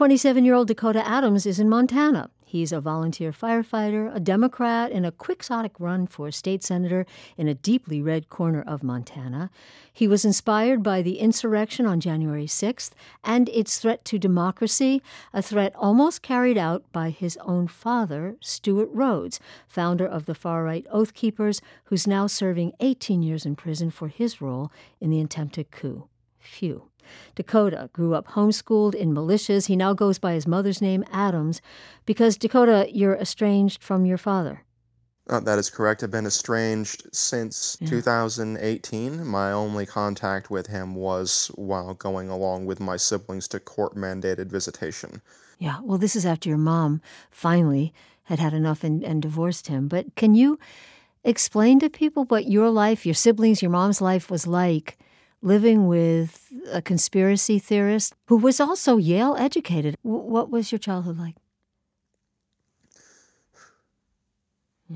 27-year-old Dakota Adams is in Montana. He's a volunteer firefighter, a Democrat, in a quixotic run for state senator in a deeply red corner of Montana. He was inspired by the insurrection on January 6th and its threat to democracy, a threat almost carried out by his own father, Stewart Rhodes, founder of the far-right Oath Keepers, who's now serving 18 years in prison for his role in the attempted coup. Phew. Dakota grew up homeschooled in militias. He now goes by his mother's name, Adams, because, Dakota, you're estranged from your father. That is correct. I've been estranged since 2018. My only contact with him was while going along with my siblings to court-mandated visitation. Yeah, well, this is after your mom finally had had enough and divorced him. But can you explain to people what your life, your siblings, your mom's life was like living with a conspiracy theorist who was also Yale educated? What was your childhood like? Yeah.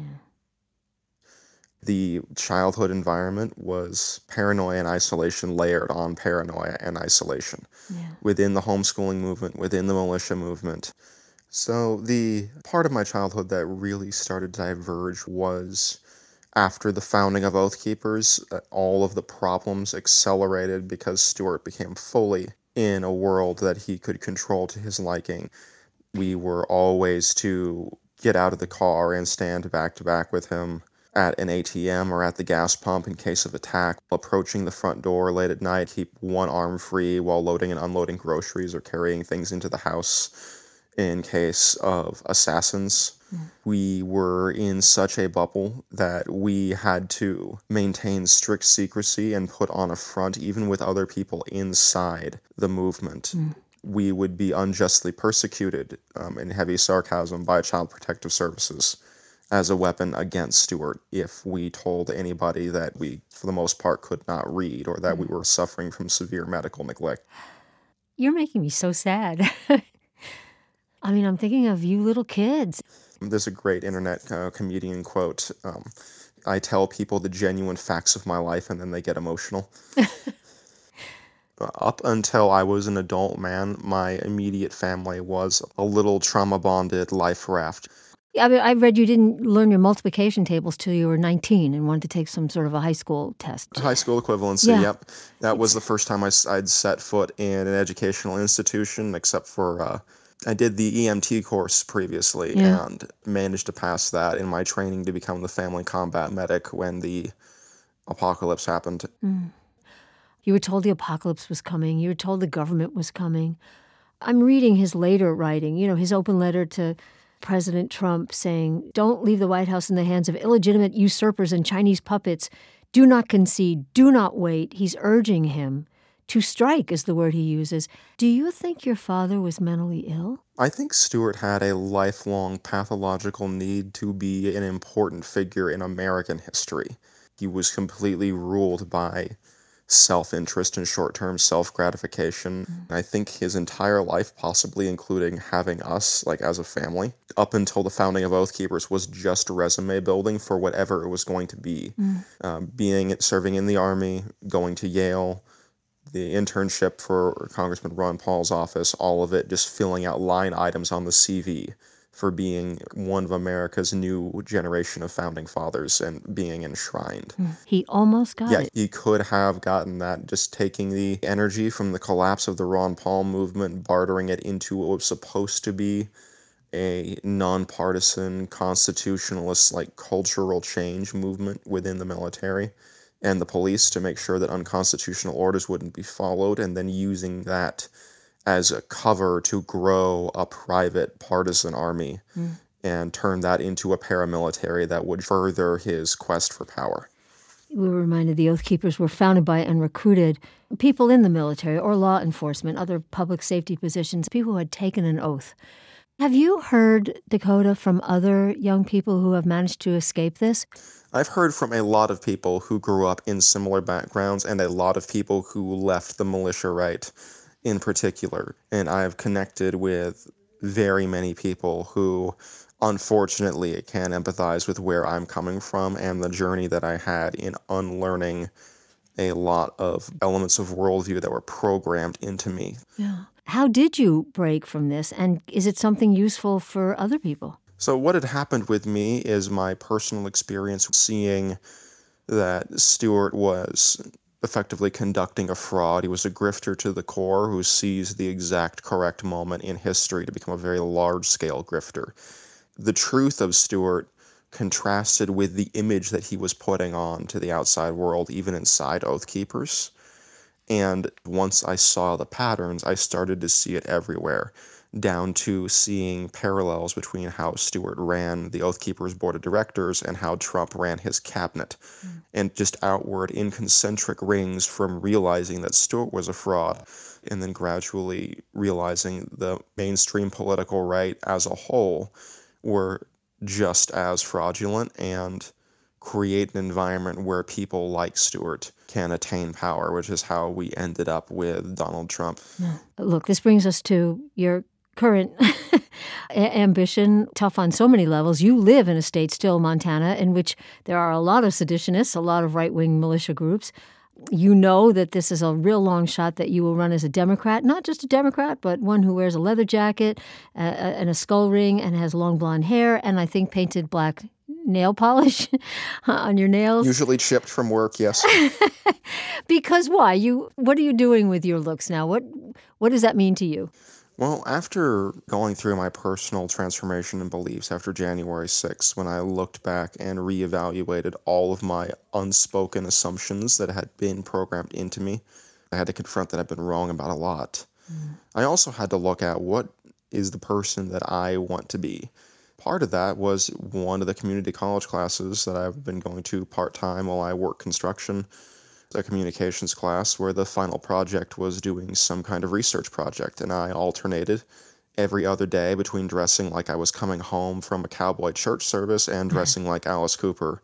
The childhood environment was paranoia and isolation layered on paranoia and isolation. Yeah. Within the homeschooling movement, within the militia movement. So the part of my childhood that really started to diverge was after the founding of Oath Keepers. All of the problems accelerated because Stewart became fully in a world that he could control to his liking. We were always to get out of the car and stand back to back with him at an ATM or at the gas pump in case of attack. Approaching the front door late at night, keep one arm free while loading and unloading groceries or carrying things into the house in case of assassins. We were in such a bubble that we had to maintain strict secrecy and put on a front even with other people inside the movement. We would be unjustly persecuted, in heavy sarcasm, by Child Protective Services as a weapon against Stewart if we told anybody that we, for the most part, could not read or that we were suffering from severe medical neglect. You're making me so sad. I mean, I'm thinking of you little kids. There's a great internet comedian quote. I tell people the genuine facts of my life and then they get emotional. Up until I was an adult man, my immediate family was a little trauma-bonded life raft. I mean, I read you didn't learn your multiplication tables till you were 19 and wanted to take some sort of a high school test. High school equivalency, yep. That was the first time I'd set foot in an educational institution, except for I did the EMT course previously and managed to pass that in my training to become the family combat medic when the apocalypse happened. You were told the apocalypse was coming. You were told the government was coming. I'm reading his later writing, his open letter to President Trump saying, "Don't leave the White House in the hands of illegitimate usurpers and Chinese puppets. Do not concede. Do not wait." He's urging him to strike, is the word he uses. Do you think your father was mentally ill? I think Stewart had a lifelong pathological need to be an important figure in American history. He was completely ruled by self-interest and short-term self-gratification. I think his entire life, possibly including having us, as a family, up until the founding of Oath Keepers, was just resume building for whatever it was going to be. Serving in the Army, going to Yale, the internship for Congressman Ron Paul's office, all of it just filling out line items on the CV for being one of America's new generation of founding fathers and being enshrined. He almost got it. Yeah, he could have gotten that, just taking the energy from the collapse of the Ron Paul movement, bartering it into what was supposed to be a nonpartisan, constitutionalist, cultural change movement within the military and the police to make sure that unconstitutional orders wouldn't be followed, and then using that as a cover to grow a private partisan army and turn that into a paramilitary that would further his quest for power. We were reminded the Oath Keepers were founded by and recruited people in the military or law enforcement, other public safety positions, people who had taken an oath. Have you heard, Dakota, from other young people who have managed to escape this? I've heard from a lot of people who grew up in similar backgrounds and a lot of people who left the militia right in particular. And I've connected with very many people who, unfortunately, can empathize with where I'm coming from and the journey that I had in unlearning a lot of elements of worldview that were programmed into me. Yeah. How did you break from this, and is it something useful for other people? So what had happened with me is my personal experience seeing that Stewart was effectively conducting a fraud. He was a grifter to the core who seized the exact correct moment in history to become a very large-scale grifter. The truth of Stewart contrasted with the image that he was putting on to the outside world, even inside Oath Keepers. And once I saw the patterns, I started to see it everywhere, down to seeing parallels between how Stewart ran the Oath Keepers board of directors and how Trump ran his cabinet, and just outward in concentric rings from realizing that Stewart was a fraud, and then gradually realizing the mainstream political right as a whole were just as fraudulent, and create an environment where people like Stewart can attain power, which is how we ended up with Donald Trump. Look, this brings us to your current ambition, tough on so many levels. You live in a state still, Montana, in which there are a lot of seditionists, a lot of right-wing militia groups. You know that this is a real long shot that you will run as a Democrat, not just a Democrat, but one who wears a leather jacket and a skull ring and has long blonde hair and I think painted black nail polish on your nails. Usually chipped from work, yes. Because why? What are you doing with your looks now? What does that mean to you? Well, after going through my personal transformation and beliefs after January 6th, when I looked back and reevaluated all of my unspoken assumptions that had been programmed into me, I had to confront that I've been wrong about a lot. I also had to look at what is the person that I want to be. Part of that was one of the community college classes that I've been going to part-time while I work construction, a communications class where the final project was doing some kind of research project, and I alternated every other day between dressing like I was coming home from a cowboy church service and dressing like Alice Cooper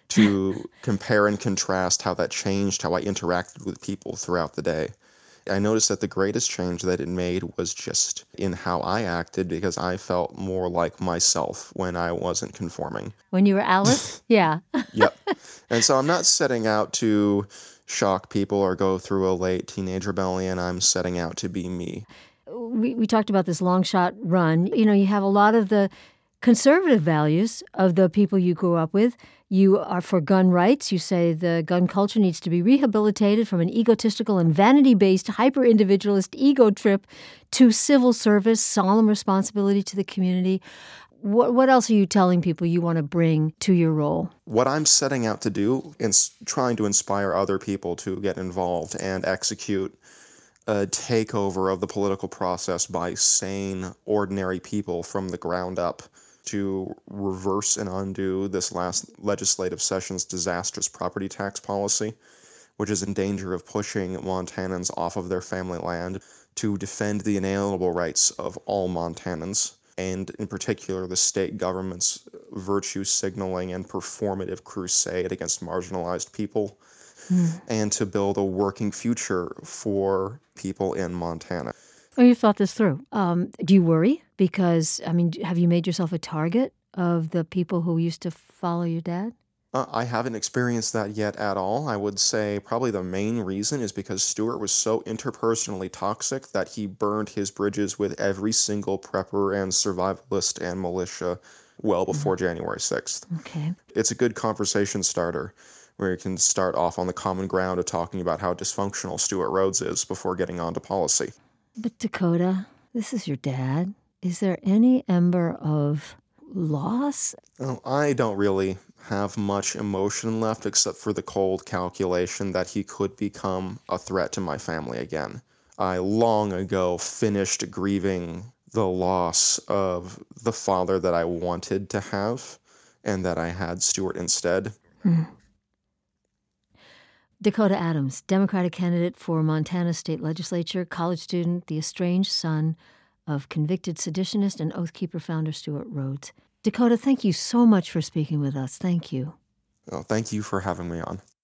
to compare and contrast how that changed how I interacted with people throughout the day. I noticed that the greatest change that it made was just in how I acted, because I felt more like myself when I wasn't conforming. When you were Alice? Yeah. Yep. And so I'm not setting out to shock people or go through a late teenage rebellion. I'm setting out to be me. We talked about this long shot run. You know, you have a lot of the conservative values of the people you grew up with. You are for gun rights. You say the gun culture needs to be rehabilitated from an egotistical and vanity-based, hyper-individualist ego trip to civil service, solemn responsibility to the community. What else are you telling people you want to bring to your role? What I'm setting out to do is trying to inspire other people to get involved and execute a takeover of the political process by sane, ordinary people from the ground up to reverse and undo this last legislative session's disastrous property tax policy, which is in danger of pushing Montanans off of their family land, to defend the inalienable rights of all Montanans, and in particular the state government's virtue signaling and performative crusade against marginalized people, and to build a working future for people in Montana. Oh, you've thought this through. Do you worry? Because, I mean, have you made yourself a target of the people who used to follow your dad? I haven't experienced that yet at all. I would say probably the main reason is because Stewart was so interpersonally toxic that he burned his bridges with every single prepper and survivalist and militia well before January 6th. Okay. It's a good conversation starter where you can start off on the common ground of talking about how dysfunctional Stewart Rhodes is before getting on to policy. But Dakota, this is your dad. Is there any ember of loss? Well, I don't really have much emotion left except for the cold calculation that he could become a threat to my family again. I long ago finished grieving the loss of the father that I wanted to have and that I had Stewart instead. Dakota Adams, Democratic candidate for Montana State Legislature, college student, the estranged son of convicted seditionist and Oath Keeper founder Stewart Rhodes. Dakota, thank you so much for speaking with us. Thank you. Well, thank you for having me on.